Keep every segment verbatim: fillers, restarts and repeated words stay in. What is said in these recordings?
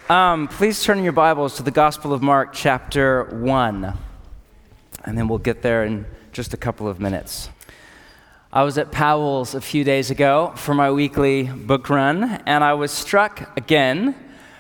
Um, please turn in your Bibles to the Gospel of Mark, chapter one, and then we'll get there in just a couple of minutes. I was at Powell's a few days ago for my weekly book run, and I was struck again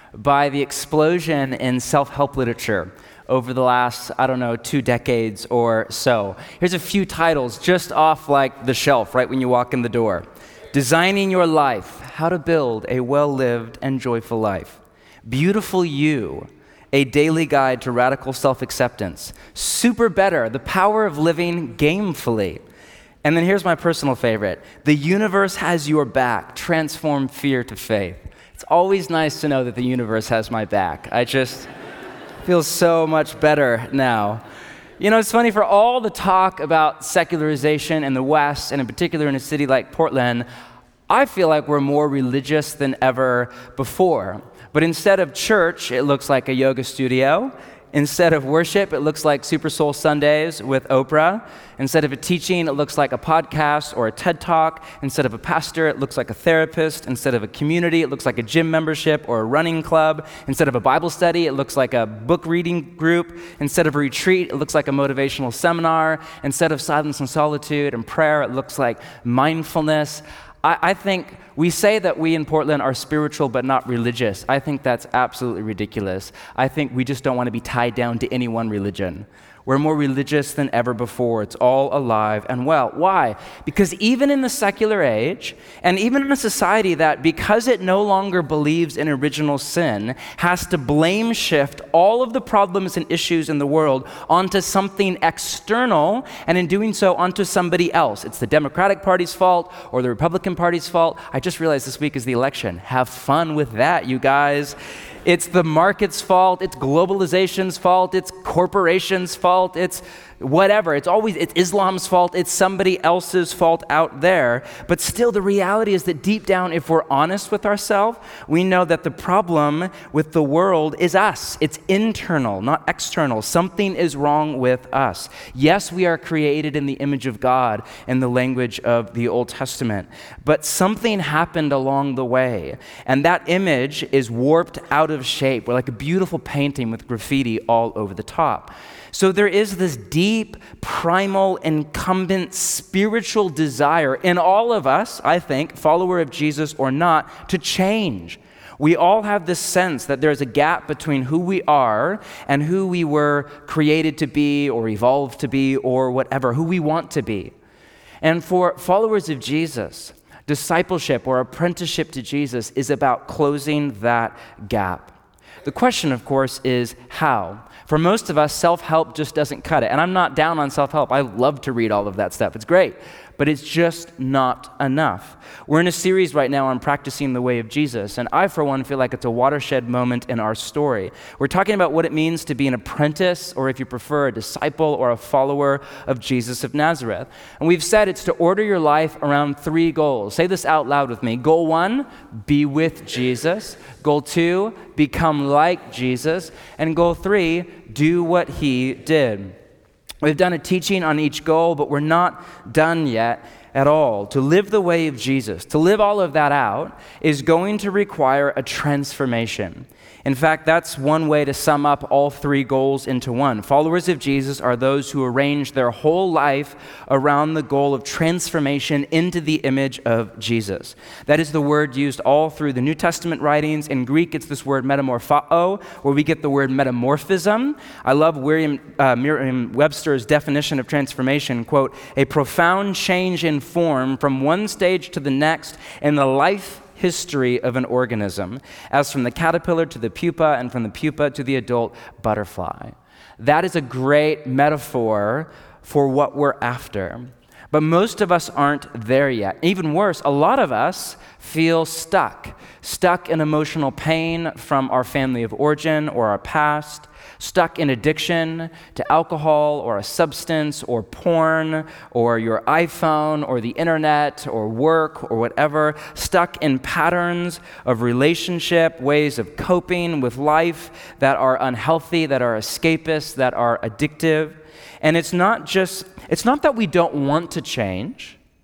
by the explosion in self-help literature over the last, I don't know, two decades or so. Here's a few titles just off like the shelf right when you walk in the door. Designing Your Life, How to Build a Well-Lived and Joyful Life. Beautiful You, A Daily Guide to Radical Self-Acceptance. Super Better, The Power of Living Gamefully. And then here's my personal favorite. The Universe Has Your Back, Transform Fear to Faith. It's always nice to know that the universe has my back. I just feel so much better now. You know, it's funny, for all the talk about secularization in the West, and in particular in a city like Portland, I feel like we're more religious than ever before. But instead of church, it looks like a yoga studio. Instead of worship, it looks like Super Soul Sundays with Oprah. Instead of a teaching, it looks like a podcast or a TED Talk. Instead of a pastor, it looks like a therapist. Instead of a community, it looks like a gym membership or a running club. Instead of a Bible study, it looks like a book reading group. Instead of a retreat, it looks like a motivational seminar. Instead of silence and solitude and prayer, it looks like mindfulness. I, I think we say that we in Portland are spiritual but not religious. I think that's absolutely ridiculous. I think we just don't want to be tied down to any one religion. We're more religious than ever before. It's all alive and well. Why? Because even in the secular age, and even in a society that, because it no longer believes in original sin, has to blame shift all of the problems and issues in the world onto something external, and in doing so, onto somebody else. It's the Democratic Party's fault or the Republican Party's fault. I just realized this week is the election. Have fun with that, you guys. It's the market's fault, it's globalization's fault, it's corporations' fault, it's whatever. It's always, it's Islam's fault, it's somebody else's fault out there. But still, the reality is that deep down, if we're honest with ourselves, we know that the problem with the world is us. It's internal, not external. Something is wrong with us. Yes, we are created in the image of God in the language of the Old Testament, but something happened along the way, and that image is warped out of shape. We're like a beautiful painting with graffiti all over the top. So there is this deep, primal, incumbent spiritual desire in all of us, I think, follower of Jesus or not, to change. We all have this sense that there's a gap between who we are and who we were created to be or evolved to be or whatever, who we want to be. And for followers of Jesus, discipleship or apprenticeship to Jesus is about closing that gap. The question, of course, is how? For most of us, self-help just doesn't cut it. And I'm not down on self-help. I love to read all of that stuff. It's great. But it's just not enough. We're in a series right now on practicing the way of Jesus, and I, for one, feel like it's a watershed moment in our story. We're talking about what it means to be an apprentice, or if you prefer, a disciple or a follower of Jesus of Nazareth. And we've said it's to order your life around three goals. Say this out loud with me. Goal one, be with Jesus. Goal two, become like Jesus. And goal three, do what he did. We've done a teaching on each goal, but we're not done yet at all. To live the way of Jesus, to live all of that out, is going to require a transformation. In fact, that's one way to sum up all three goals into one. Followers of Jesus are those who arrange their whole life around the goal of transformation into the image of Jesus. That is the word used all through the New Testament writings. In Greek, it's this word metamorphao, where we get the word metamorphism. I love Merriam, uh, Merriam-Webster's definition of transformation, quote, a profound change in form from one stage to the next in the life history of an organism, as from the caterpillar to the pupa and from the pupa to the adult butterfly. That is a great metaphor for what we're after. But most of us aren't there yet. Even worse, a lot of us feel stuck, stuck in emotional pain from our family of origin or our past, stuck in addiction to alcohol or a substance or porn or your iPhone or the internet or work or whatever, stuck in patterns of relationship, ways of coping with life that are unhealthy, that are escapist, that are addictive. And it's not just, it's not that we don't want to change.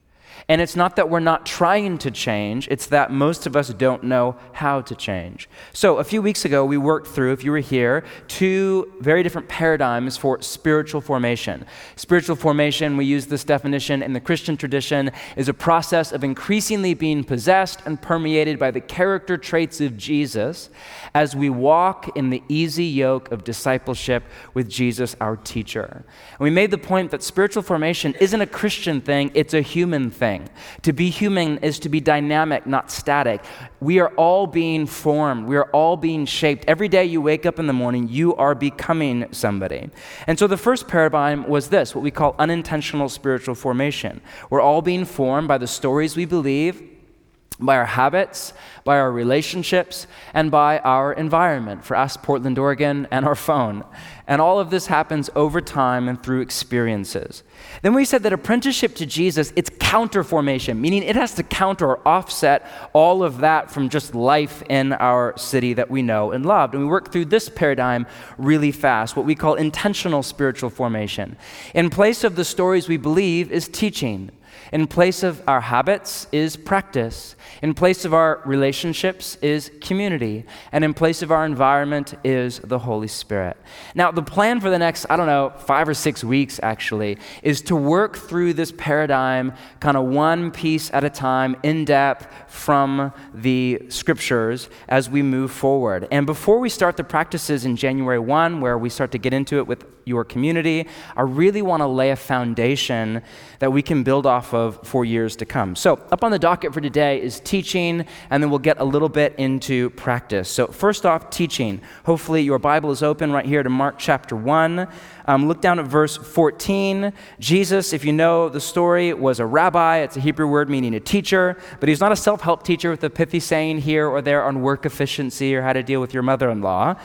And it's not that we're not trying to change, it's that most of us don't know how to change. So a few weeks ago, we worked through, if you were here, two very different paradigms for spiritual formation. Spiritual formation, we use this definition in the Christian tradition, is a process of increasingly being possessed and permeated by the character traits of Jesus as we walk in the easy yoke of discipleship with Jesus, our teacher. And we made the point that spiritual formation isn't a Christian thing, it's a human thing. To be human is to be dynamic, not static. We are all being formed. We are all being shaped. Every day you wake up in the morning, you are becoming somebody. And so the first paradigm was this, what we call unintentional spiritual formation. We're all being formed by the stories we believe, by our habits, by our relationships, and by our environment. For us, Portland, Oregon, and our phone. And all of this happens over time and through experiences. Then we said that apprenticeship to Jesus, it's counter formation, meaning it has to counter or offset all of that from just life in our city that we know and loved. And we worked through this paradigm really fast, what we call intentional spiritual formation. In place of the stories we believe is teaching. In place of our habits is practice. In place of our relationships is community. And in place of our environment is the Holy Spirit. Now, the plan for the next, I don't know, five or six weeks actually, is to work through this paradigm kind of one piece at a time, in depth from the scriptures as we move forward. And before we start the practices in January first, where we start to get into it with your community, I really want to lay a foundation that we can build off of for years to come. So up on the docket for today is teaching, and then we'll get a little bit into practice. So first off, teaching. Hopefully your Bible is open right here to Mark chapter one. Um, look down at verse fourteen. Jesus, if you know the story, was a rabbi. It's a Hebrew word meaning a teacher, but he's not a self-help teacher with a pithy saying here or there on work efficiency or how to deal with your mother-in-law.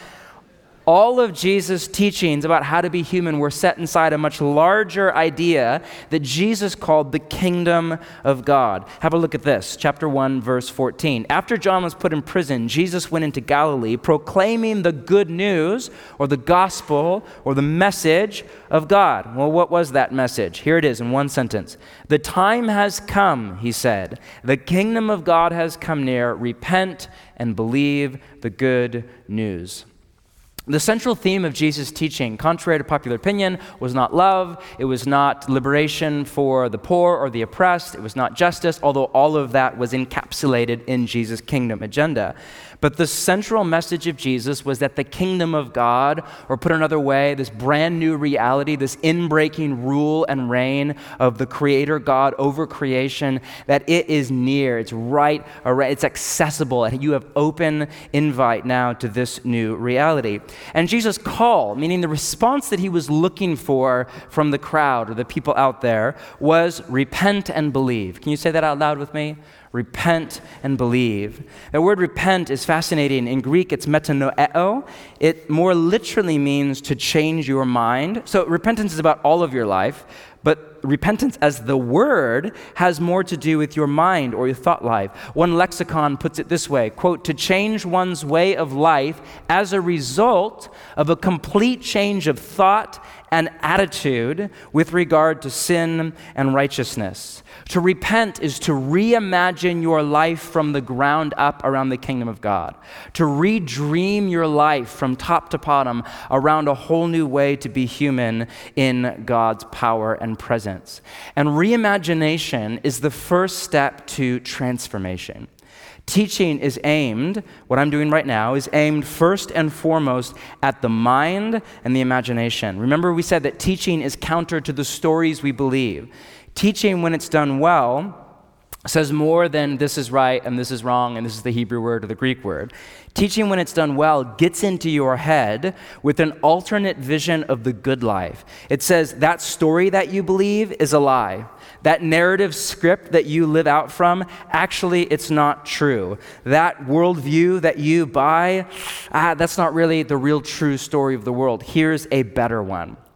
All of Jesus' teachings about how to be human were set inside a much larger idea that Jesus called the kingdom of God. Have a look at this, chapter one, verse fourteen. After John was put in prison, Jesus went into Galilee proclaiming the good news or the gospel or the message of God. Well, what was that message? Here it is in one sentence. The time has come, he said. The kingdom of God has come near. Repent and believe the good news. The central theme of Jesus' teaching, contrary to popular opinion, was not love, it was not liberation for the poor or the oppressed, it was not justice, although all of that was encapsulated in Jesus' kingdom agenda. But the central message of Jesus was that the kingdom of God, or put another way, this brand new reality, this inbreaking rule and reign of the Creator God over creation, that it is near, it's right, it's accessible, and you have open invite now to this new reality. And Jesus' call, meaning the response that he was looking for from the crowd or the people out there, was repent and believe. Can you say that out loud with me? Repent and believe. The word repent is fascinating. In Greek, it's metanoeo. It more literally means to change your mind. So repentance is about all of your life, but repentance as the word has more to do with your mind or your thought life. One lexicon puts it this way, quote, to change one's way of life as a result of a complete change of thought and attitude with regard to sin and righteousness. To repent is to reimagine your life from the ground up around the kingdom of God. To redream your life from top to bottom around a whole new way to be human in God's power and presence. And reimagination is the first step to transformation. Teaching is aimed, what I'm doing right now, is aimed first and foremost at the mind and the imagination. Remember, we said that teaching is counter to the stories we believe. Teaching, when it's done well, says more than this is right and this is wrong and this is the Hebrew word or the Greek word. Teaching, when it's done well, gets into your head with an alternate vision of the good life. It says that story that you believe is a lie. That narrative script that you live out from, actually, it's not true. That worldview that you buy, ah, that's not really the real true story of the world. Here's a better one.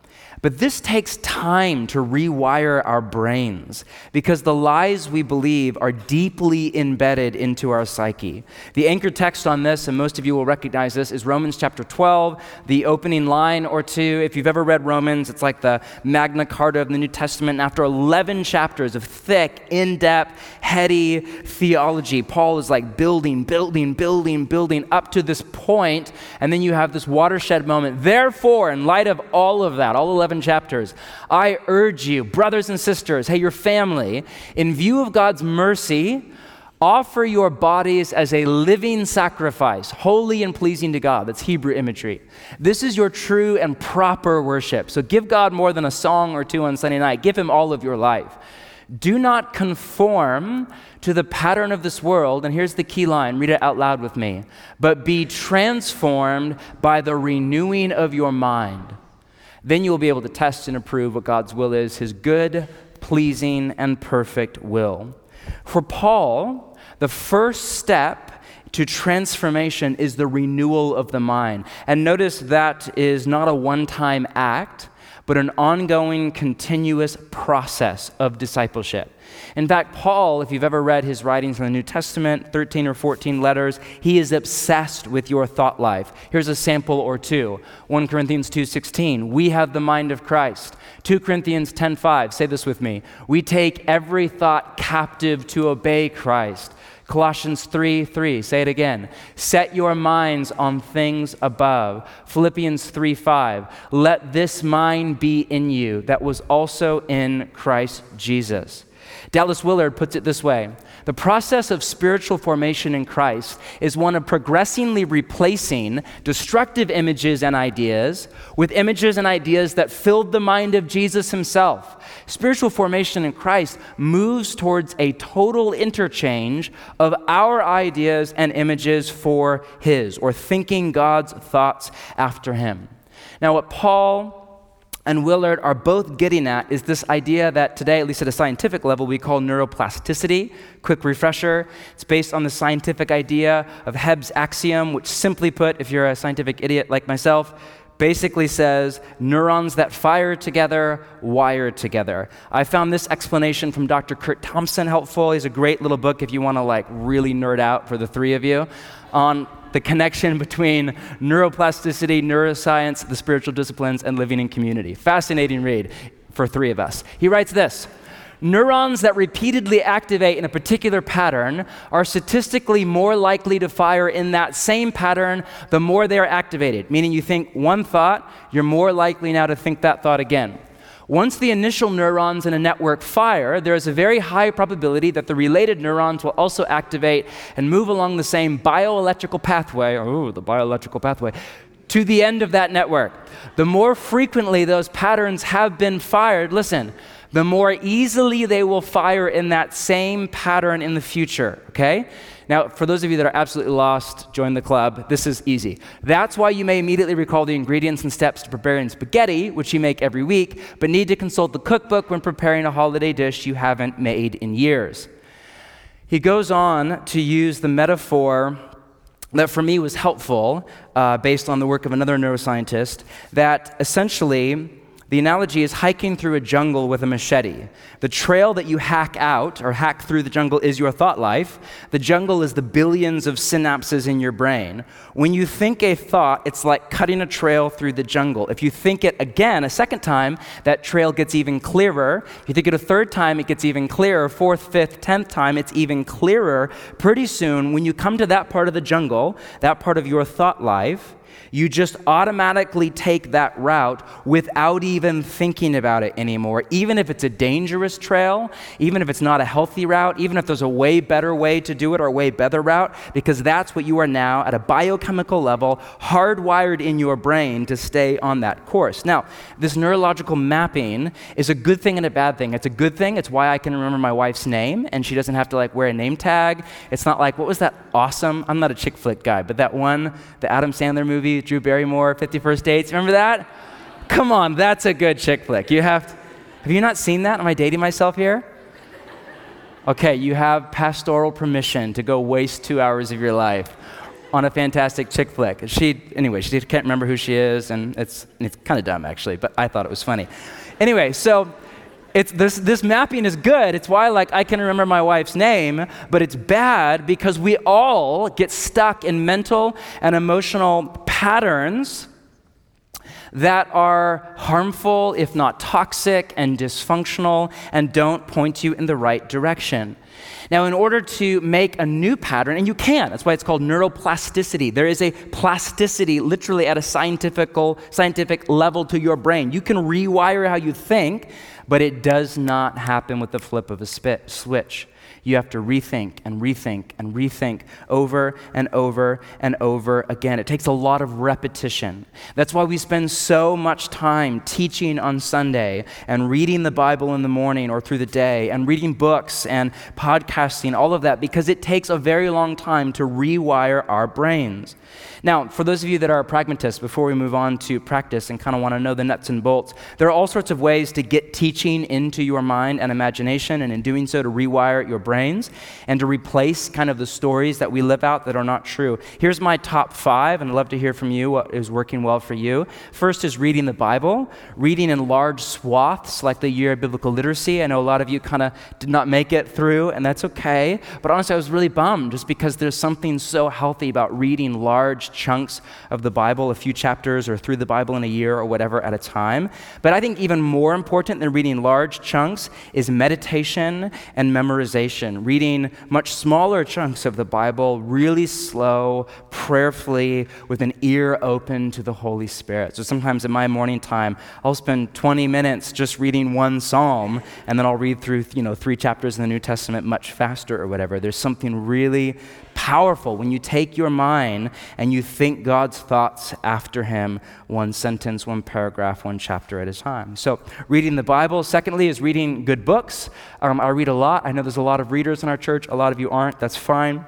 But this takes time to rewire our brains because the lies we believe are deeply embedded into our psyche. The anchor text on this, and most of you will recognize this, is Romans chapter twelve, the opening line or two. If you've ever read Romans, it's like the Magna Carta of the New Testament. And after eleven chapters of thick, in-depth, heady theology, Paul is like building, building, building, building up to this point, and then you have this watershed moment. Therefore, in light of all of that, all eleven chapters, I urge you, brothers and sisters, hey, your family, in view of God's mercy, offer your bodies as a living sacrifice, holy and pleasing to God. That's Hebrew imagery. This is your true and proper worship. So give God more than a song or two on Sunday night. Give him all of your life. Do not conform to the pattern of this world, and here's the key line, read it out loud with me, but be transformed by the renewing of your mind. Then you'll be able to test and approve what God's will is, his good, pleasing, and perfect will. For Paul, the first step to transformation is the renewal of the mind. And notice that is not a one-time act, but an ongoing, continuous process of discipleship. In fact, Paul, if you've ever read his writings in the New Testament, thirteen or fourteen letters, he is obsessed with your thought life. Here's a sample or two. First Corinthians two sixteen, we have the mind of Christ. Second Corinthians ten five, say this with me, we take every thought captive to obey Christ. Colossians three three, say it again. Set your minds on things above. Philippians three five, let this mind be in you that was also in Christ Jesus. Dallas Willard puts it this way, the process of spiritual formation in Christ is one of progressively replacing destructive images and ideas with images and ideas that filled the mind of Jesus himself. Spiritual formation in Christ moves towards a total interchange of our ideas and images for his, or thinking God's thoughts after him. Now, what Paul and Willard are both getting at is this idea that today, at least at a scientific level, we call neuroplasticity. Quick refresher, it's based on the scientific idea of Hebb's axiom, which simply put, if you're a scientific idiot like myself, basically says neurons that fire together, wire together. I found this explanation from Doctor Kurt Thompson helpful. He has a great little book if you want to like really nerd out for the three of you on the connection between neuroplasticity, neuroscience, the spiritual disciplines, and living in community. Fascinating read for three of us. He writes this, neurons that repeatedly activate in a particular pattern are statistically more likely to fire in that same pattern the more they are activated, meaning you think one thought, you're more likely now to think that thought again. Once the initial neurons in a network fire, there is a very high probability that the related neurons will also activate and move along the same bioelectrical pathway, oh, the bioelectrical pathway, to the end of that network. The more frequently those patterns have been fired, listen, the more easily they will fire in that same pattern in the future, okay? Now, for those of you that are absolutely lost, join the club. This is easy. That's why you may immediately recall the ingredients and steps to preparing spaghetti, which you make every week, but need to consult the cookbook when preparing a holiday dish you haven't made in years. He goes on to use the metaphor that for me was helpful, uh, based on the work of another neuroscientist, that essentially the analogy is hiking through a jungle with a machete. The trail that you hack out or hack through the jungle is your thought life. The jungle is the billions of synapses in your brain. When you think a thought, it's like cutting a trail through the jungle. If you think it again a second time, that trail gets even clearer. If you think it a third time, it gets even clearer. Fourth, fifth, tenth time, it's even clearer. Pretty soon, when you come to that part of the jungle, that part of your thought life, you just automatically take that route without even thinking about it anymore, even if it's a dangerous trail, even if it's not a healthy route, even if there's a way better way to do it or a way better route, because that's what you are now at a biochemical level hardwired in your brain to stay on that course. Now, this neurological mapping is a good thing and a bad thing. It's a good thing. It's why I can remember my wife's name, and she doesn't have to like wear a name tag. It's not like, what was that awesome, I'm not a chick flick guy, but that one, the Adam Sandler movie, Drew Barrymore, fifty First Dates, remember that? Come on, that's a good chick flick. You have to, have you not seen that? Am I dating myself here? Okay, you have pastoral permission to go waste two hours of your life. on a fantastic chick flick. She, anyway, she can't remember who she is, and it's it's kind of dumb actually, but I thought it was funny. Anyway, so it's this this mapping is good. It's why like I can remember my wife's name, but it's bad because we all get stuck in mental and emotional patterns that are harmful, if not toxic and dysfunctional, and don't point you in the right direction. Now, in order to make a new pattern, and you can, that's why it's called neuroplasticity. There is a plasticity literally at a scientific, scientific level to your brain. You can rewire how you think, but it does not happen with the flip of a spit, switch. You have to rethink and rethink and rethink over and over and over again. It takes a lot of repetition. That's why we spend so much time teaching on Sunday and reading the Bible in the morning or through the day and reading books and podcasting, all of that, because it takes a very long time to rewire our brains. Now, for those of you that are pragmatists, before we move on to practice and kind of want to know the nuts and bolts, there are all sorts of ways to get teaching into your mind and imagination, and in doing so to rewire your brains and to replace kind of the stories that we live out that are not true. Here's my top five, and I'd love to hear from you what is working well for you. First is reading the Bible, reading in large swaths like the Year of Biblical Literacy. I know a lot of you kind of did not make it through, and that's okay. But honestly, I was really bummed just because there's something so healthy about reading large chunks of the Bible, a few chapters or through the Bible in a year or whatever at a time. But I think even more important than reading large chunks is meditation and memorization. Reading much smaller chunks of the Bible, really slow, prayerfully, with an ear open to the Holy Spirit. So sometimes in my morning time, I'll spend twenty minutes just reading one psalm, and then I'll read through, you know, three chapters in the New Testament much faster or whatever. There's something really powerful when you take your mind and you think God's thoughts after him, one sentence, one paragraph, one chapter at a time. So reading the Bible. Secondly is reading good books. Um, I read a lot. I know there's a lot of readers in our church. A lot of you aren't. That's fine.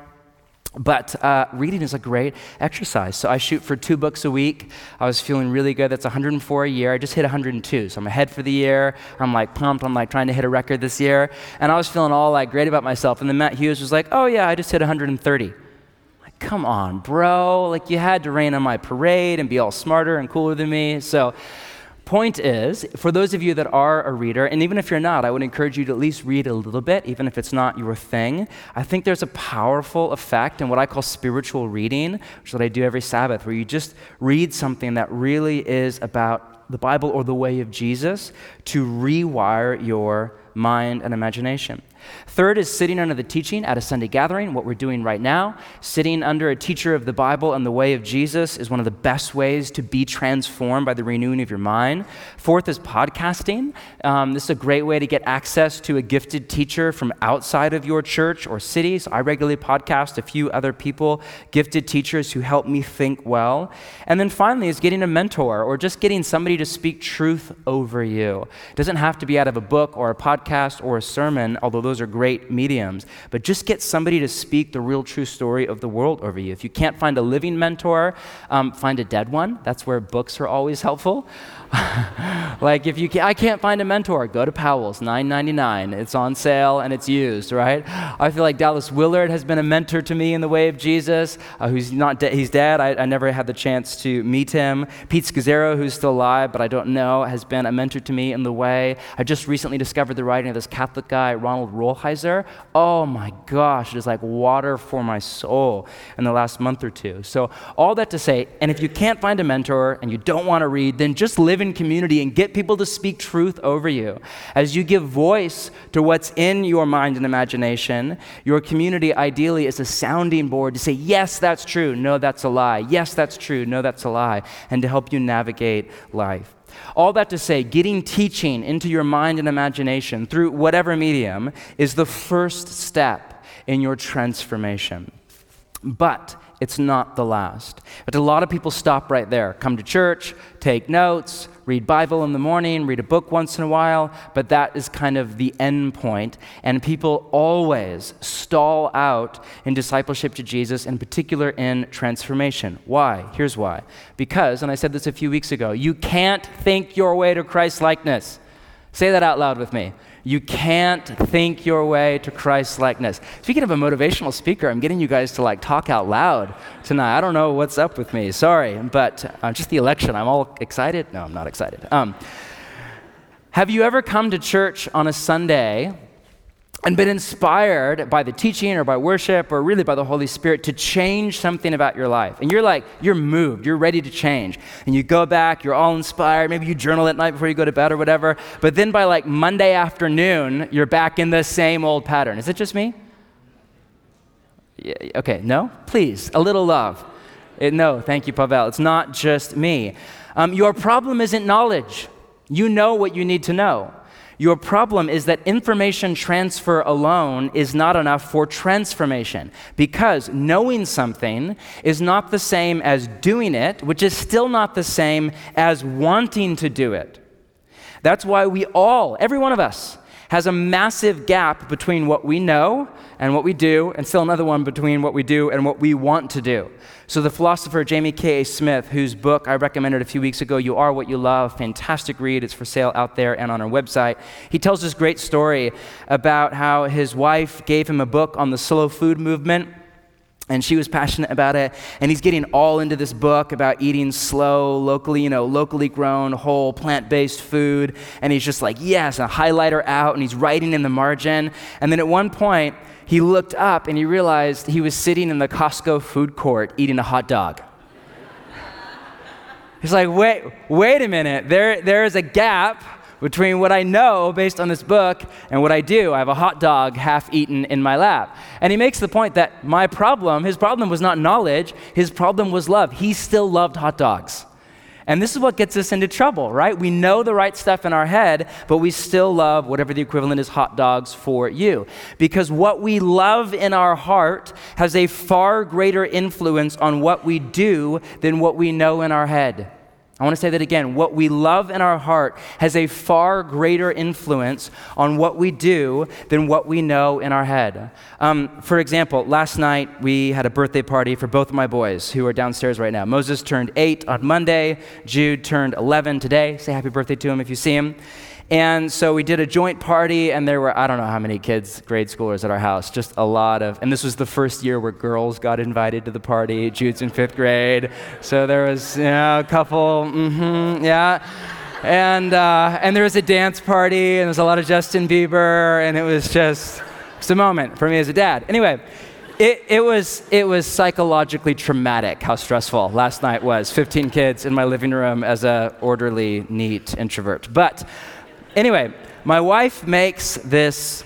But uh, reading is a great exercise. So I shoot for two books a week. I was feeling really good. That's one hundred four a year. I just hit one hundred two. So I'm ahead for the year. I'm like pumped. I'm like trying to hit a record this year. And I was feeling all like great about myself. And then Matt Hughes was like, oh yeah, I just hit one hundred thirty. Like, come on, bro. Like you had to rain on my parade and be all smarter and cooler than me. So point is, for those of you that are a reader, and even if you're not, I would encourage you to at least read a little bit, even if it's not your thing. I think there's a powerful effect in what I call spiritual reading, which is what I do every Sabbath, where you just read something that really is about the Bible or the way of Jesus to rewire your mind and imagination. Third is sitting under the teaching at a Sunday gathering, what we're doing right now. Sitting under a teacher of the Bible and the way of Jesus is one of the best ways to be transformed by the renewing of your mind. Fourth is podcasting. Um, this is a great way to get access to a gifted teacher from outside of your church or city. So I regularly podcast a few other people, gifted teachers who help me think well. And then finally is getting a mentor or just getting somebody to speak truth over you. It doesn't have to be out of a book or a podcast or a sermon, although those are great mediums, but just get somebody to speak the real true story of the world over you. If you can't find a living mentor, um, find a dead one. That's where books are always helpful. Like if you can, I can't find a mentor, go to Powell's, nine ninety-nine. It's on sale and it's used, right? I feel like Dallas Willard has been a mentor to me in the way of Jesus. Uh, who's not de- he's dead. I, I never had the chance to meet him. Pete Scazzero, who's still alive, but I don't know, has been a mentor to me in the way. I just recently discovered the writing of this Catholic guy, Ronald Rolheiser. Oh my gosh, it is like water for my soul in the last month or two. So all that to say, and if you can't find a mentor and you don't want to read, then just live in community and get people to speak truth over you. As you give voice to what's in your mind and imagination, your community ideally is a sounding board to say, yes, that's true, no, that's a lie. Yes, that's true, no, that's a lie, and to help you navigate life. All that to say, getting teaching into your mind and imagination through whatever medium is the first step in your transformation. But it's not the last. But a lot of people stop right there. Come to church, take notes, read Bible in the morning, read a book once in a while, but that is kind of the end point. And people always stall out in discipleship to Jesus, in particular in transformation. Why? Here's why. Because, and I said this a few weeks ago, you can't think your way to Christ-likeness. Say that out loud with me. You can't think your way to Christ-likeness. Speaking of a motivational speaker, I'm getting you guys to like talk out loud tonight. I don't know what's up with me. Sorry, but uh, just the election. I'm all excited. No, I'm not excited. Um, have you ever come to church on a Sunday and been inspired by the teaching or by worship or really by the Holy Spirit to change something about your life? And you're like, you're moved, you're ready to change. And you go back, you're all inspired, maybe you journal at night before you go to bed or whatever, but then by like Monday afternoon, you're back in the same old pattern. Is it just me? Yeah, okay, no? Please, a little love. It, no, thank you, Pavel. It's not just me. Um, your problem isn't knowledge. You know what you need to know. Your problem is that information transfer alone is not enough for transformation, because knowing something is not the same as doing it, which is still not the same as wanting to do it. That's why we all, every one of us, has a massive gap between what we know and what we do, and still another one between what we do and what we want to do. So the philosopher Jamie K A Smith, whose book I recommended a few weeks ago, You Are What You Love, fantastic read, it's for sale out there and on our website. He tells this great story about how his wife gave him a book on the slow food movement, and she was passionate about it, and he's getting all into this book about eating slow, locally, you know, locally grown, whole, plant-based food, and he's just like, yes, a highlighter out, and he's writing in the margin, and then at one point, he looked up and he realized he was sitting in the Costco food court eating a hot dog. He's like, wait, wait a minute, there, there is a gap between what I know based on this book and what I do. I have a hot dog half eaten in my lap. And he makes the point that my problem, his problem was not knowledge, his problem was love. He still loved hot dogs. And this is what gets us into trouble, right? We know the right stuff in our head, but we still love whatever the equivalent is hot dogs for you. Because what we love in our heart has a far greater influence on what we do than what we know in our head. I want to say that again. What we love in our heart has a far greater influence on what we do than what we know in our head. Um, for example, last night we had a birthday party for both of my boys who are downstairs right now. Moses turned eight on Monday. Jude turned eleven today. Say happy birthday to him if you see him. And so we did a joint party, and there were, I don't know how many kids, grade schoolers at our house, just a lot of, and this was the first year where girls got invited to the party. Jude's in fifth grade, so there was, you know, a couple, mm-hmm, yeah. And uh, and there was a dance party, and there was a lot of Justin Bieber, and it was just, just a moment for me as a dad. Anyway, It, it was it was psychologically traumatic how stressful last night was. fifteen kids in my living room as a orderly, neat introvert. But anyway, my wife makes this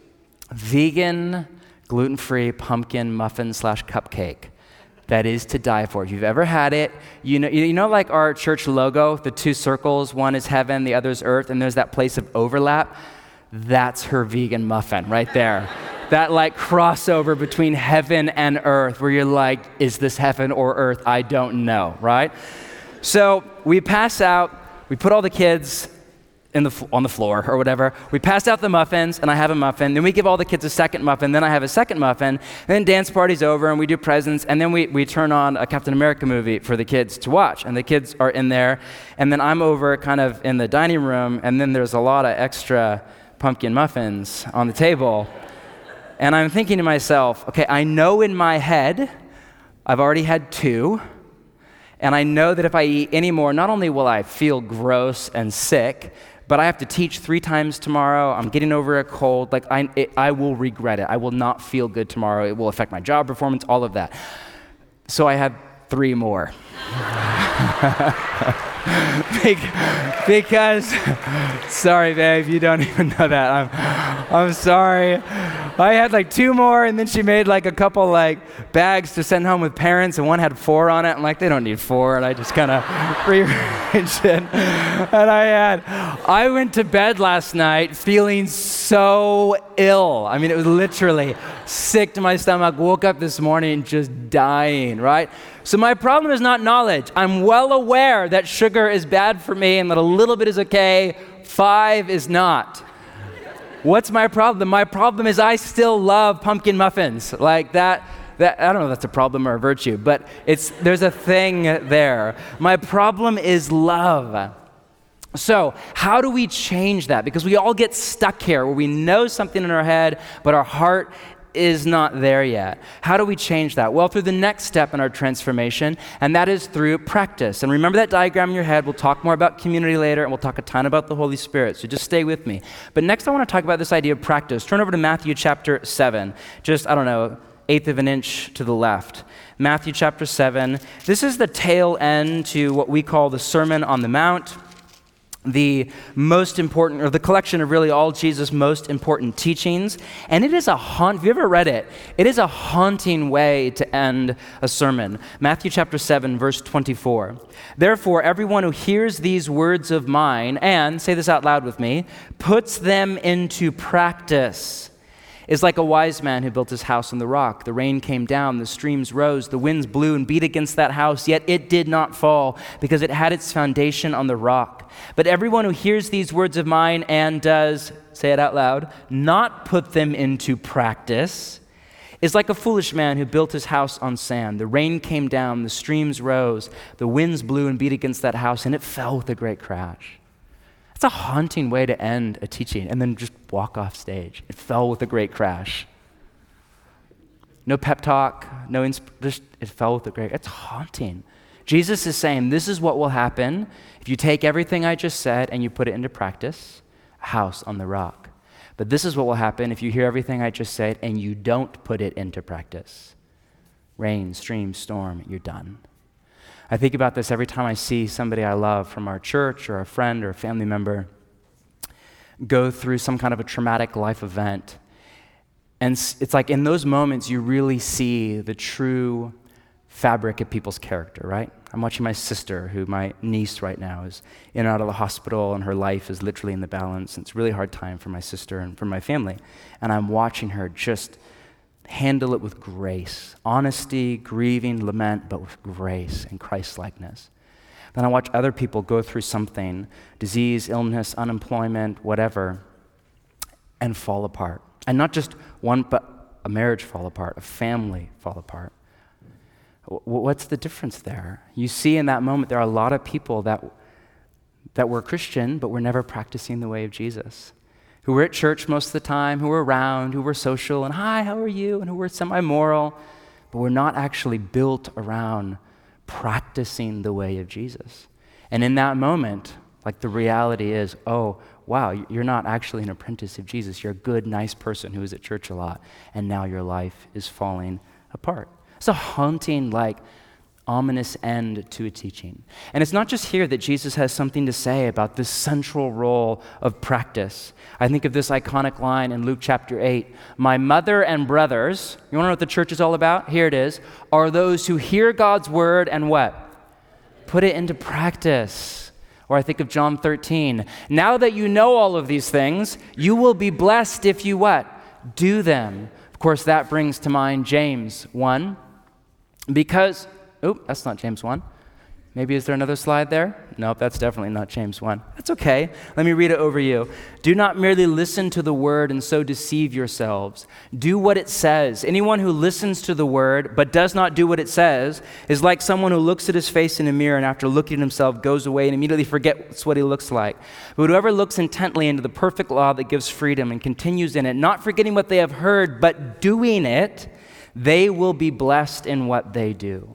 vegan, gluten-free pumpkin muffin slash cupcake that is to die for. If you've ever had it, you know, you know like our church logo, the two circles, one is heaven, the other is earth, and there's that place of overlap. That's her vegan muffin right there. That like crossover between heaven and earth where you're like, is this heaven or earth? I don't know, right? So we pass out, we put all the kids in the on the floor or whatever. We pass out the muffins, and I have a muffin. Then we give all the kids a second muffin. Then I have a second muffin. And then dance party's over, and we do presents. And then we, we turn on a Captain America movie for the kids to watch. And the kids are in there. And then I'm over kind of in the dining room, and then there's a lot of extra pumpkin muffins on the table. And I'm thinking to myself, okay, I know in my head I've already had two, and I know that if I eat any more, not only will I feel gross and sick, but I have to teach three times tomorrow. I'm getting over a cold. Like I, it, I will regret it. I will not feel good tomorrow. It will affect my job performance, all of that. So I had three more. Because, sorry, babe, you don't even know that. I'm, I'm sorry. I had like two more, and then she made like a couple like bags to send home with parents, and one had four on it. I'm like, they don't need four, and I just kind of rearranged it. And I had, I went to bed last night feeling so ill. I mean, it was literally sick to my stomach. Woke up this morning just dying, right? So my problem is not knowledge. I'm well aware that sugar is bad for me and that a little bit is okay, five is not. What's my problem? My problem is I still love pumpkin muffins. Like that, that I don't know if that's a problem or a virtue, but it's there's a thing there. My problem is love. So how do we change that? Because we all get stuck here where we know something in our head, but our heart is not there yet. How do we change that? Well, through the next step in our transformation, and that is through practice. And remember that diagram in your head. We'll talk more about community later, and we'll talk a ton about the Holy Spirit, so just stay with me. But next I want to talk about this idea of practice. Turn over to Matthew chapter seven. Just, I don't know, eighth of an inch to the left. Matthew chapter seven. This is the tail end to what we call the Sermon on the Mount, the most important, or the collection of really all Jesus' most important teachings. And it is a haunt, if you ever read it, it is a haunting way to end a sermon. Matthew chapter seven, verse twenty-four. Therefore, everyone who hears these words of mine, and, say this out loud with me, puts them into practice, is like a wise man who built his house on the rock. The rain came down, the streams rose, the winds blew and beat against that house, yet it did not fall, because it had its foundation on the rock. But everyone who hears these words of mine and does, say it out loud, not put them into practice, is like a foolish man who built his house on sand. The rain came down, the streams rose, the winds blew and beat against that house, and it fell with a great crash. It's a haunting way to end a teaching and then just walk off stage. It fell with a great crash. No pep talk, no insp- just, it fell with a great, it's haunting. Jesus is saying this is what will happen if you take everything I just said and you put it into practice, a house on the rock. But this is what will happen if you hear everything I just said and you don't put it into practice. Rain, stream, storm, you're done. I think about this every time I see somebody I love from our church or a friend or a family member go through some kind of a traumatic life event. And it's like in those moments you really see the true fabric of people's character, right? I'm watching my sister, who my niece right now is in and out of the hospital, and her life is literally in the balance. And it's a really hard time for my sister and for my family. And I'm watching her just handle it with grace, honesty, grieving, lament, but with grace and Christ-likeness. Then I watch other people go through something, disease, illness, unemployment, whatever, and fall apart. And not just one, but a marriage fall apart, a family fall apart. What's the difference there? You see in that moment there are a lot of people that, that were Christian, but were never practicing the way of Jesus, who were at church most of the time, who were around, who were social, and hi, how are you, and who were semi-moral, but were not actually built around practicing the way of Jesus. And in that moment, like the reality is, oh, wow, you're not actually an apprentice of Jesus. You're a good, nice person who is at church a lot, and now your life is falling apart. It's a haunting, like, ominous end to a teaching. And it's not just here that Jesus has something to say about this central role of practice. I think of this iconic line in Luke chapter eight. My mother and brothers, you want to know what the church is all about? Here it is, are those who hear God's word and what? Put it into practice. Or I think of John thirteen. Now that you know all of these things, you will be blessed if you what? Do them. Of course, that brings to mind James one. Because Oop, that's not James one. Maybe is there another slide there? Nope, that's definitely not James one. That's okay. Let me read it over you. Do not merely listen to the word and so deceive yourselves. Do what it says. Anyone who listens to the word but does not do what it says is like someone who looks at his face in a mirror and after looking at himself goes away and immediately forgets what he looks like. But whoever looks intently into the perfect law that gives freedom and continues in it, not forgetting what they have heard but doing it, they will be blessed in what they do.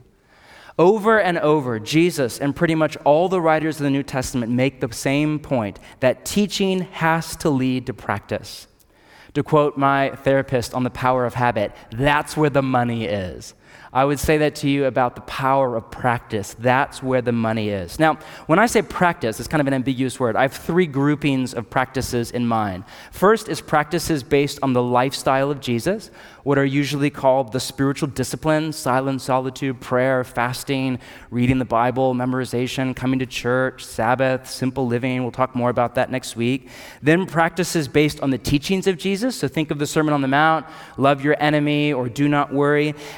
Over and over, Jesus and pretty much all the writers of the New Testament make the same point, that teaching has to lead to practice. To quote my therapist on the power of habit, that's where the money is. I would say that to you about the power of practice. That's where the money is. Now, when I say practice, it's kind of an ambiguous word. I have three groupings of practices in mind. First is practices based on the lifestyle of Jesus, what are usually called the spiritual disciplines: silence, solitude, prayer, fasting, reading the Bible, memorization, coming to church, Sabbath, simple living. We'll talk more about that next week. Then practices based on the teachings of Jesus. So think of the Sermon on the Mount, love your enemy, or do not worry. And then practices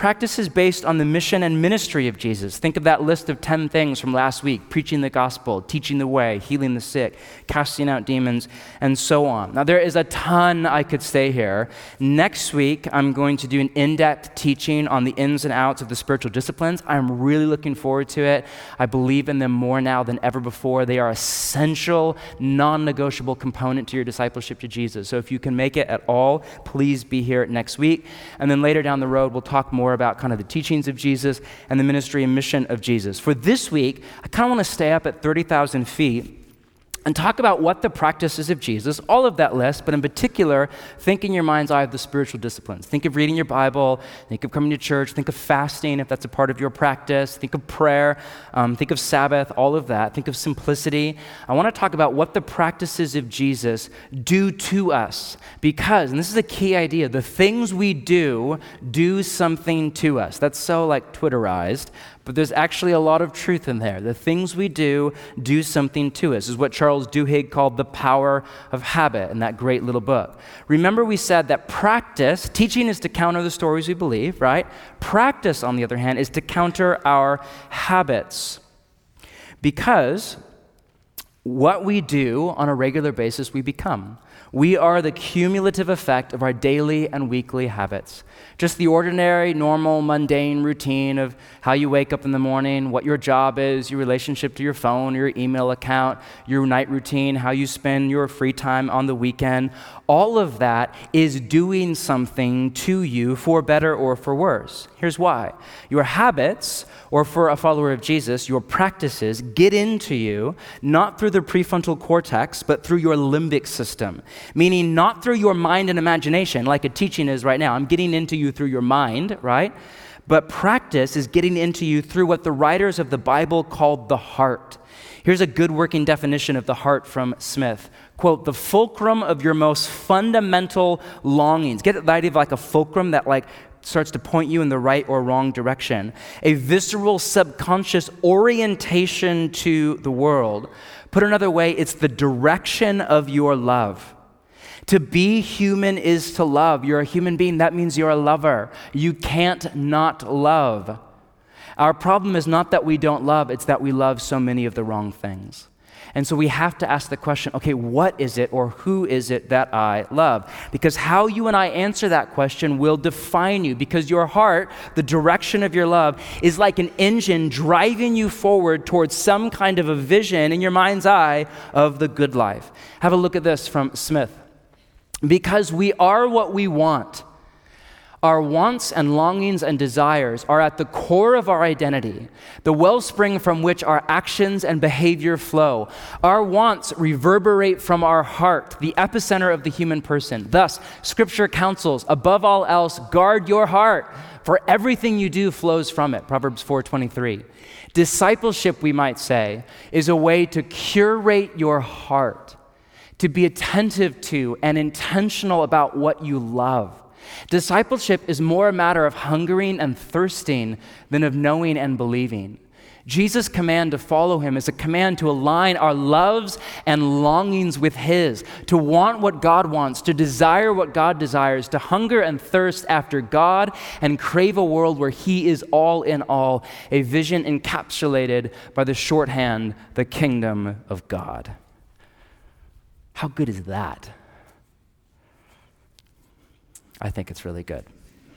practice is based on the mission and ministry of Jesus. Think of that list of ten things from last week: preaching the gospel, teaching the way, healing the sick, casting out demons, and so on. Now, there is a ton I could say here. Next week, I'm going to do an in-depth teaching on the ins and outs of the spiritual disciplines. I'm really looking forward to it. I believe in them more now than ever before. They are essential, non-negotiable component to your discipleship to Jesus. So if you can make it at all, please be here next week. And then later down the road, we'll talk more about kind of the teachings of Jesus and the ministry and mission of Jesus. For this week, I kind of want to stay up at thirty thousand feet and talk about what the practices of Jesus, all of that list, but in particular, think in your mind's eye of the spiritual disciplines. Think of reading your Bible, think of coming to church, think of fasting if that's a part of your practice, think of prayer, um, think of Sabbath, all of that. Think of simplicity. I want to talk about what the practices of Jesus do to us because, and this is a key idea, the things we do do something to us. That's so like Twitterized, but there's actually a lot of truth in there. The things we do do something to us. This is what Charles Duhigg called the power of habit in that great little book. Remember we said that practice, teaching is to counter the stories we believe, right? Practice, on the other hand, is to counter our habits. Because what we do on a regular basis, we become. We are the cumulative effect of our daily and weekly habits. Just the ordinary, normal, mundane routine of how you wake up in the morning, what your job is, your relationship to your phone, your email account, your night routine, how you spend your free time on the weekend. All of that is doing something to you for better or for worse. Here's why. Your habits, or for a follower of Jesus, your practices get into you not through the prefrontal cortex, but through your limbic system. Meaning not through your mind and imagination, like a teaching is right now. I'm getting into you through your mind, right? But practice is getting into you through what the writers of the Bible called the heart. Here's a good working definition of the heart from Smith. Quote, the fulcrum of your most fundamental longings. Get the idea of like a fulcrum that like starts to point you in the right or wrong direction. A visceral subconscious orientation to the world. Put another way, it's the direction of your love. To be human is to love. You're a human being. That means you're a lover. You can't not love. Our problem is not that we don't love, it's that we love so many of the wrong things. And so we have to ask the question, okay, what is it or who is it that I love? Because how you and I answer that question will define you, because your heart, the direction of your love, is like an engine driving you forward towards some kind of a vision in your mind's eye of the good life. Have a look at this from Smith. Because we are what we want. Our wants and longings and desires are at the core of our identity, the wellspring from which our actions and behavior flow. Our wants reverberate from our heart, the epicenter of the human person. Thus, Scripture counsels, above all else, guard your heart, for everything you do flows from it. Proverbs four twenty-three. Discipleship, we might say, is a way to curate your heart, to be attentive to and intentional about what you love. Discipleship is more a matter of hungering and thirsting than of knowing and believing. Jesus' command to follow him is a command to align our loves and longings with his, to want what God wants, to desire what God desires, to hunger and thirst after God and crave a world where he is all in all, a vision encapsulated by the shorthand, the kingdom of God. How good is that? I think it's really good.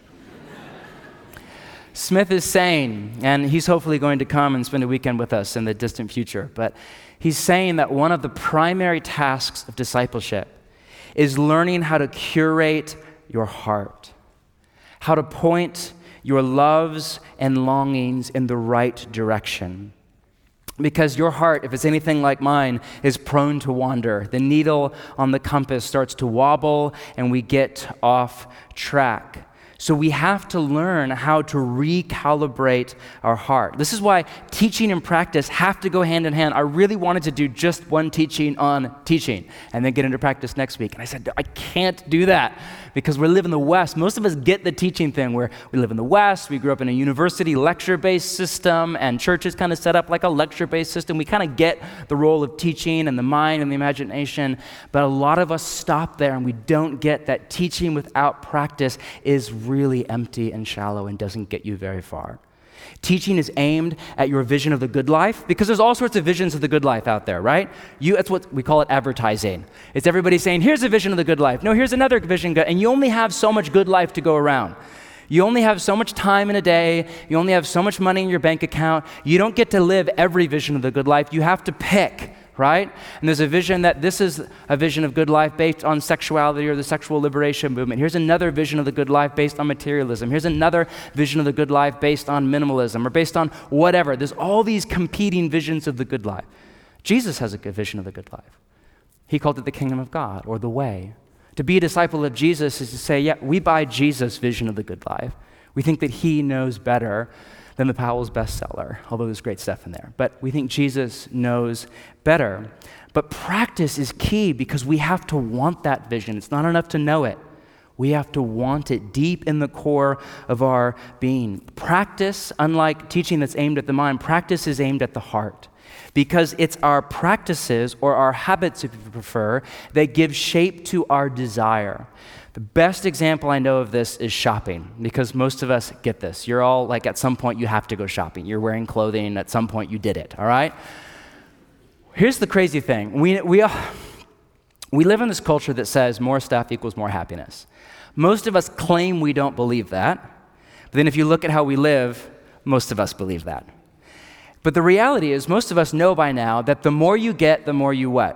Smith is saying, and he's hopefully going to come and spend a weekend with us in the distant future, but he's saying that one of the primary tasks of discipleship is learning how to curate your heart, how to point your loves and longings in the right direction. Because your heart, if it's anything like mine, is prone to wander. The needle on the compass starts to wobble and we get off track. So we have to learn how to recalibrate our heart. This is why teaching and practice have to go hand in hand. I really wanted to do just one teaching on teaching and then get into practice next week. And I said, I can't do that because we live in the West. Most of us get the teaching thing where we live in the West. We grew up in a university lecture-based system, and church is kind of set up like a lecture-based system. We kind of get the role of teaching and the mind and the imagination, but a lot of us stop there and we don't get that teaching without practice is really empty and shallow and doesn't get you very far. Teaching is aimed at your vision of the good life, because there's all sorts of visions of the good life out there, right? You, that's what we call it, advertising. It's everybody saying, here's a vision of the good life. No, here's another vision, and you only have so much good life to go around. You only have so much time in a day. You only have so much money in your bank account. You don't get to live every vision of the good life. You have to pick, right? And there's a vision that this is a vision of good life based on sexuality or the sexual liberation movement. Here's another vision of the good life based on materialism. Here's another vision of the good life based on minimalism or based on whatever. There's all these competing visions of the good life. Jesus has a good vision of the good life. He called it the kingdom of God or the way. To be a disciple of Jesus is to say, yeah, we buy Jesus' vision of the good life. We think that he knows better than the Powell's bestseller, although there's great stuff in there. But we think Jesus knows better. But practice is key because we have to want that vision. It's not enough to know it. We have to want it deep in the core of our being. Practice, unlike teaching that's aimed at the mind, practice is aimed at the heart. Because it's our practices, or our habits if you prefer, that give shape to our desire. The best example I know of this is shopping, because most of us get this. You're all like, at some point you have to go shopping. You're wearing clothing, at some point you did it, all right? Here's the crazy thing. We, we, uh, we live in this culture that says more stuff equals more happiness. Most of us claim we don't believe that, but then if you look at how we live, most of us believe that. But the reality is, most of us know by now that the more you get, the more you what?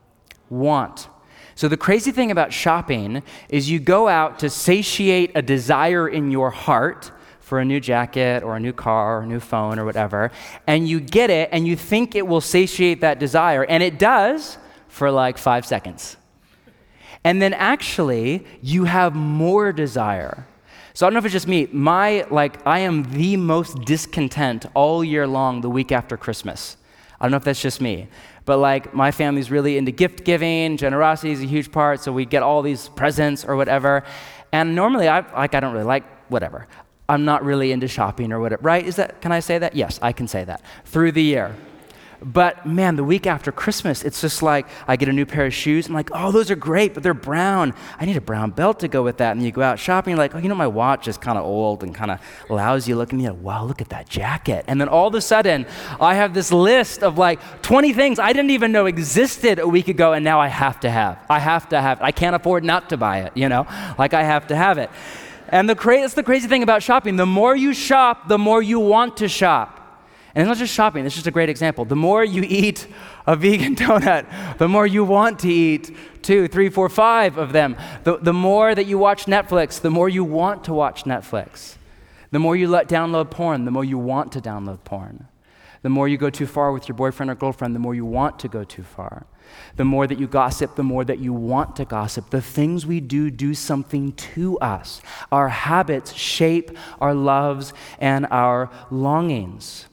Want. So the crazy thing about shopping is you go out to satiate a desire in your heart for a new jacket or a new car or a new phone or whatever, and you get it and you think it will satiate that desire, and it does for like five seconds. And then actually, you have more desire. So I don't know if it's just me. My, like, I am the most discontent all year long the week after Christmas. I don't know if that's just me. But, like, my family's really into gift giving. Generosity is a huge part, so we get all these presents or whatever. And normally, I like, I don't really like whatever. I'm not really into shopping or whatever, right? Is that, can I say that? Yes, I can say that. Through the year. But man, the week after Christmas, it's just like I get a new pair of shoes. I'm like, oh, those are great, but they're brown. I need a brown belt to go with that. And you go out shopping, you're like, oh, you know, my watch is kind of old and kind of lousy looking. You're like, wow, look at that jacket. And then all of a sudden, I have this list of like twenty things I didn't even know existed a week ago, and now I have to have. I have to have it. I can't afford not to buy it, you know? Like I have to have it. And the cra- that's the crazy thing about shopping. The more you shop, the more you want to shop. And it's not just shopping, it's just a great example. The more you eat a vegan donut, the more you want to eat two, three, four, five of them. The, the more that you watch Netflix, the more you want to watch Netflix. The more you let download porn, the more you want to download porn. The more you go too far with your boyfriend or girlfriend, the more you want to go too far. The more that you gossip, the more that you want to gossip. The things we do do something to us. Our habits shape our loves and our longings.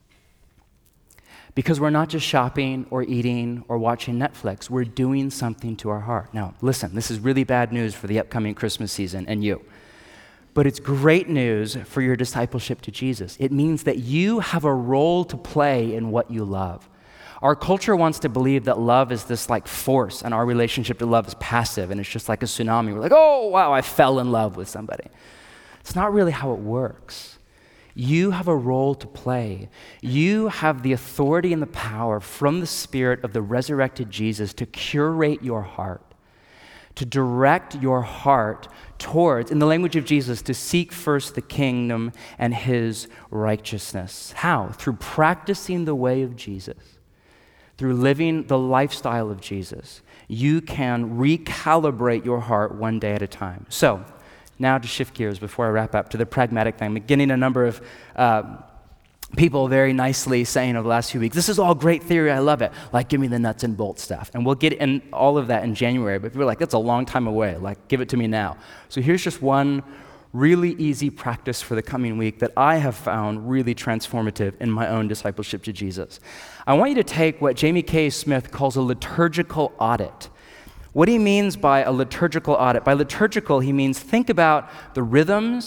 Because we're not just shopping or eating or watching Netflix, we're doing something to our heart. Now, listen, this is really bad news for the upcoming Christmas season and you. But it's great news for your discipleship to Jesus. It means that you have a role to play in what you love. Our culture wants to believe that love is this like force, and our relationship to love is passive, and it's just like a tsunami. We're like, oh, wow, I fell in love with somebody. It's not really how it works. You have a role to play. You have the authority and the power from the Spirit of the resurrected Jesus to curate your heart, to direct your heart towards, in the language of Jesus, to seek first the kingdom and his righteousness. How? Through practicing the way of Jesus, through living the lifestyle of Jesus. You can recalibrate your heart one day at a time. So, now to shift gears before I wrap up to the pragmatic thing. I'm getting a number of uh, people very nicely saying over the last few weeks, this is all great theory, I love it. Like, give me the nuts and bolts stuff. And we'll get in all of that in January, but people are like, that's a long time away. Like, give it to me now. So here's just one really easy practice for the coming week that I have found really transformative in my own discipleship to Jesus. I want you to take what Jamie K. Smith calls a liturgical audit. What he means by a liturgical audit, by liturgical, he means think about the rhythms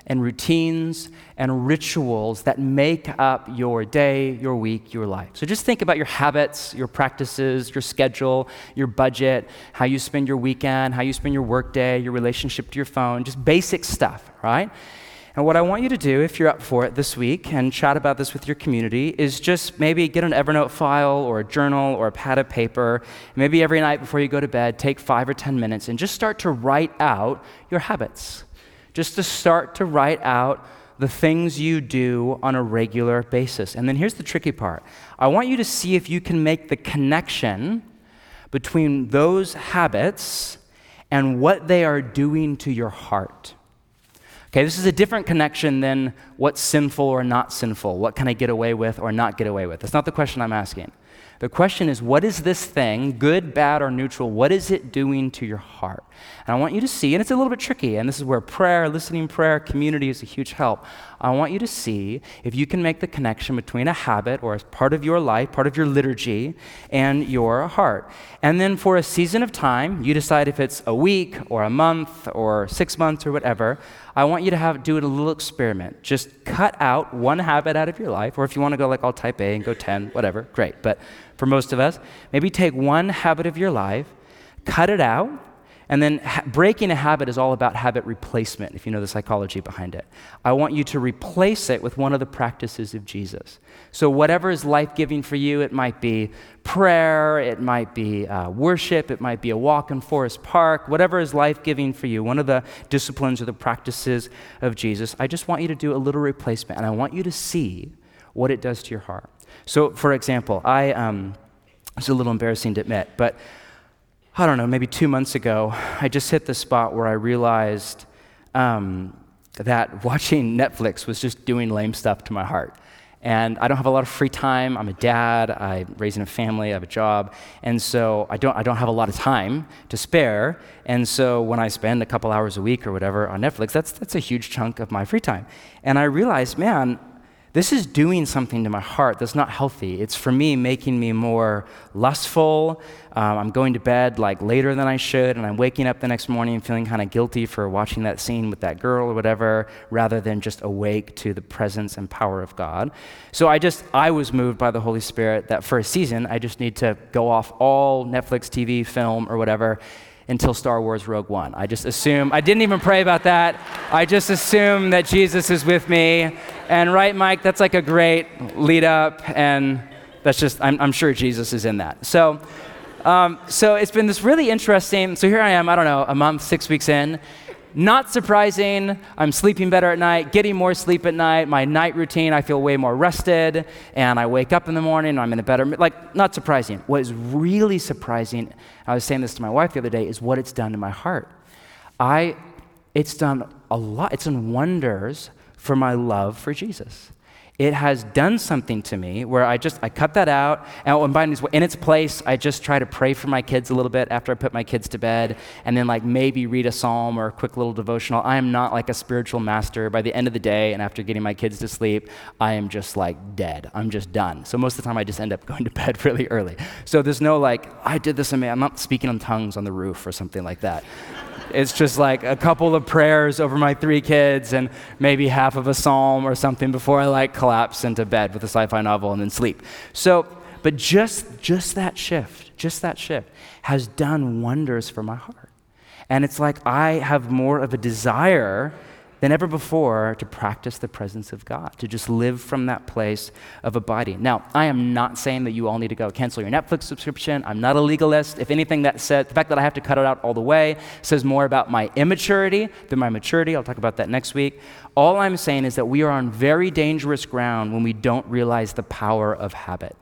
and routines and rituals that make up your day, your week, your life. So just think about your habits, your practices, your schedule, your budget, how you spend your weekend, how you spend your workday, your relationship to your phone, just basic stuff, right? And what I want you to do, if you're up for it this week, and chat about this with your community, is just maybe get an Evernote file or a journal or a pad of paper. Maybe every night before you go to bed, take five or ten minutes and just start to write out your habits. Just to start to write out the things you do on a regular basis. And then here's the tricky part. I want you to see if you can make the connection between those habits and what they are doing to your heart. Okay, this is a different connection than what's sinful or not sinful. What can I get away with or not get away with? That's not the question I'm asking. The question is, what is this thing, good, bad, or neutral, what is it doing to your heart? And I want you to see, and it's a little bit tricky, and this is where prayer, listening prayer, community is a huge help. I want you to see if you can make the connection between a habit or as part of your life, part of your liturgy, and your heart. And then for a season of time, you decide if it's a week or a month or six months or whatever, I want you to have do it a little experiment. Just cut out one habit out of your life, or if you want to go like all type A and go ten, whatever, great. But for most of us, maybe take one habit of your life, cut it out, and then ha- breaking a habit is all about habit replacement, if you know the psychology behind it. I want you to replace it with one of the practices of Jesus. So whatever is life-giving for you, it might be prayer, it might be uh, worship, it might be a walk in Forest Park, whatever is life-giving for you, one of the disciplines or the practices of Jesus, I just want you to do a little replacement, and I want you to see what it does to your heart. So, for example, I, um, it's a little embarrassing to admit, but I don't know, maybe two months ago, I just hit the spot where I realized um, that watching Netflix was just doing lame stuff to my heart. And I don't have a lot of free time. I'm a dad. I'm raising a family. I have a job. And so I don't, I don't have a lot of time to spare. And so when I spend a couple hours a week or whatever on Netflix, that's, that's a huge chunk of my free time. And I realized, man, this is doing something to my heart that's not healthy. It's for me making me more lustful. Um, I'm going to bed like later than I should, and I'm waking up the next morning feeling kind of guilty for watching that scene with that girl or whatever, rather than just awake to the presence and power of God. So I just, I was moved by the Holy Spirit that for a season, I just need to go off all Netflix, T V, film, or whatever, until Star Wars Rogue One. I just assume, I didn't even pray about that. I just assume that Jesus is with me. And right, Mike, that's like a great lead up, and that's just, I'm, I'm sure Jesus is in that. So, um, so it's been this really interesting, so here I am, I don't know, a month, six weeks in. Not surprising, I'm sleeping better at night, getting more sleep at night, my night routine, I feel way more rested, and I wake up in the morning, I'm in a better, like, not surprising. What is really surprising, I was saying this to my wife the other day, is what it's done to my heart. I, it's done a lot, it's done wonders for my love for Jesus. It has done something to me where I just, I cut that out, and in its place, I just try to pray for my kids a little bit after I put my kids to bed, and then like maybe read a psalm or a quick little devotional. I am not like a spiritual master. By the end of the day, and after getting my kids to sleep, I am just like dead. I'm just done. So most of the time, I just end up going to bed really early. So there's no like, I did this, I'm not speaking in tongues on the roof or something like that. It's just like a couple of prayers over my three kids and maybe half of a psalm or something before I like collapse into bed with a sci-fi novel and then sleep. So, but just just that shift, just that shift has done wonders for my heart. And it's like I have more of a desire than ever before to practice the presence of God, to just live from that place of abiding. Now, I am not saying that you all need to go cancel your Netflix subscription. I'm not a legalist. If anything, that said, the fact that I have to cut it out all the way says more about my immaturity than my maturity. I'll talk about that next week. All I'm saying is that we are on very dangerous ground when we don't realize the power of habit.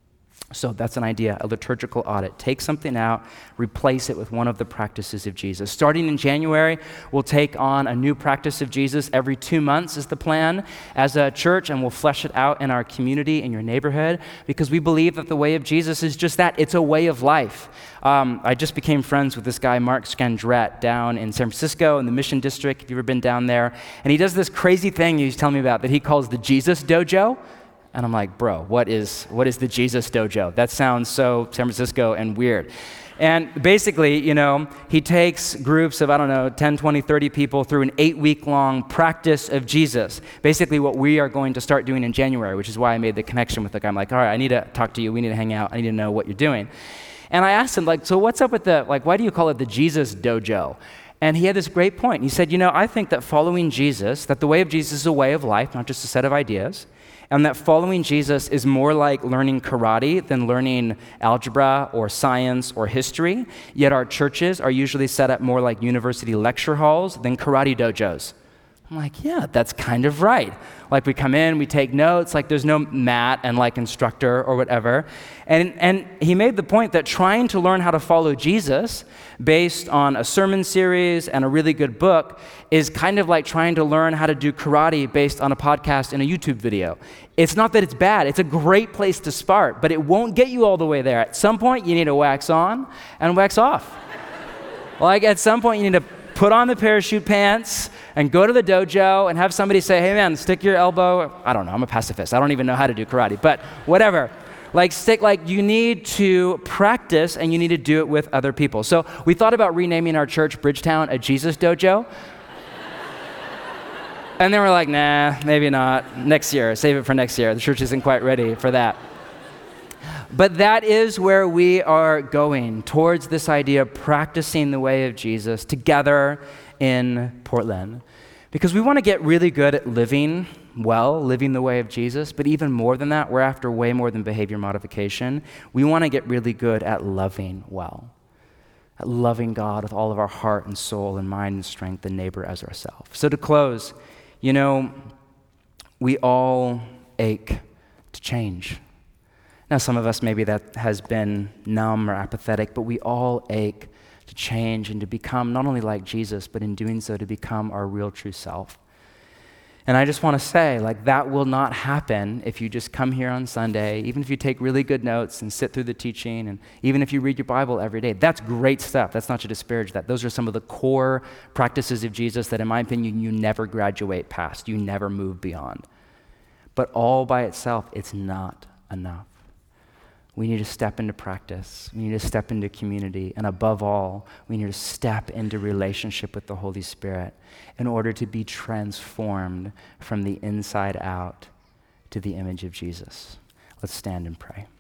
So that's an idea, a liturgical audit. Take something out, replace it with one of the practices of Jesus. Starting in January, we'll take on a new practice of Jesus every two months is the plan as a church, and we'll flesh it out in our community, in your neighborhood, because we believe that the way of Jesus is just that. It's a way of life. Um, I just became friends with this guy, Mark Scandrette, down in San Francisco in the Mission District, if you've ever been down there. And he does this crazy thing he's telling me about that he calls the Jesus Dojo. And I'm like, bro, what is what is the Jesus Dojo? That sounds so San Francisco and weird. And basically, you know, he takes groups of, I don't know, ten, twenty, thirty people through an eight-week-long practice of Jesus. Basically what we are going to start doing in January, which is why I made the connection with the guy. I'm like, all right, I need to talk to you. We need to hang out. I need to know what you're doing. And I asked him, like, so what's up with the, like, why do you call it the Jesus Dojo? And he had this great point. He said, you know, I think that following Jesus, that the way of Jesus is a way of life, not just a set of ideas, and that following Jesus is more like learning karate than learning algebra or science or history, yet our churches are usually set up more like university lecture halls than karate dojos. I'm like, yeah, that's kind of right. Like we come in, we take notes, like there's no mat and like instructor or whatever. And and he made the point that trying to learn how to follow Jesus based on a sermon series and a really good book is kind of like trying to learn how to do karate based on a podcast and a YouTube video. It's not that it's bad, it's a great place to start, but it won't get you all the way there. At some point, you need to wax on and wax off. Like at some point, you need to put on the parachute pants and go to the dojo and have somebody say, hey man, stick your elbow. I don't know, I'm a pacifist. I don't even know how to do karate, but whatever. Like stick, like you need to practice and you need to do it with other people. So we thought about renaming our church, Bridgetown, a Jesus Dojo. And then we're like, nah, maybe not. Next year, save it for next year. The church isn't quite ready for that. But that is where we are going, towards this idea of practicing the way of Jesus together in Portland. Because we want to get really good at living well, living the way of Jesus, but even more than that, we're after way more than behavior modification. We want to get really good at loving well, at loving God with all of our heart and soul and mind and strength, and neighbor as ourselves. So to close, you know, we all ache to change. Now, some of us, maybe that has been numb or apathetic, but we all ache to change and to become not only like Jesus, but in doing so to become our real true self. And I just want to say, like, that will not happen if you just come here on Sunday, even if you take really good notes and sit through the teaching, and even if you read your Bible every day. That's great stuff. That's not to disparage that. Those are some of the core practices of Jesus that, in my opinion, you never graduate past. You never move beyond. But all by itself, it's not enough. We need to step into practice. We need to step into community. And above all, we need to step into relationship with the Holy Spirit in order to be transformed from the inside out to the image of Jesus. Let's stand and pray.